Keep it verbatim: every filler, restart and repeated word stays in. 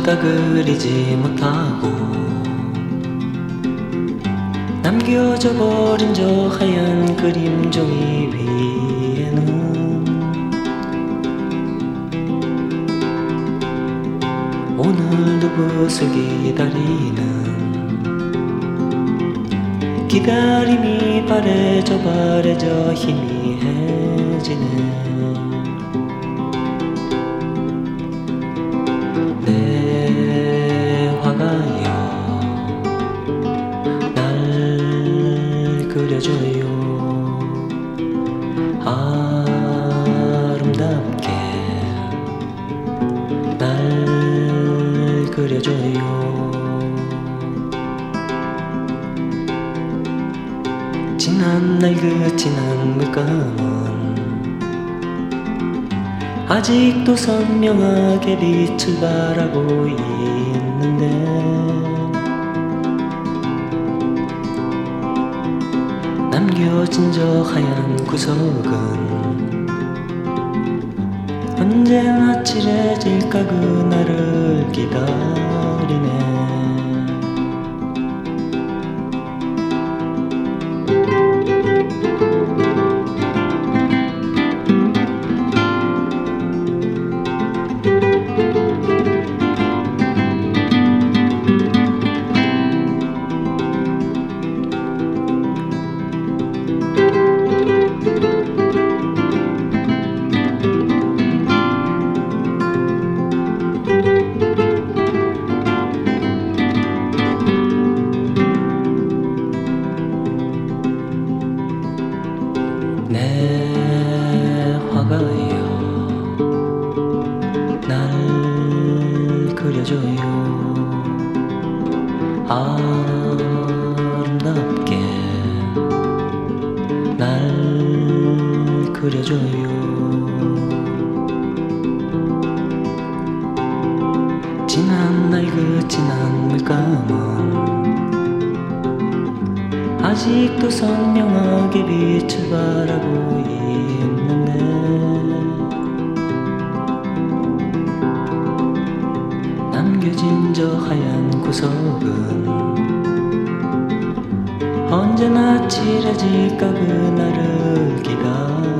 다 그리지 못하고 남겨져 버린 저 하얀 그림 종이 위에는 오늘 누구를 기다리는 기다림이 바래져 바래져 희미해지네. 내 화가여 날 그려줘요. 아름답게 날 그려줘요. 지난 날 그 진한 물감은 아직도 선명하게 빛을 발하고 있는데 남겨진 저 하얀 구석은 언제나 칠해질까 그날을 기다리네. 내 화가여 날 그려줘요. 아름답게 날 그려줘요. 지난 날 그 진한 물감은 아직도 선명하게 빛을 발하고 있는데 남겨진 저 하얀 구석은 언제나 칠해질까 그날을 기다려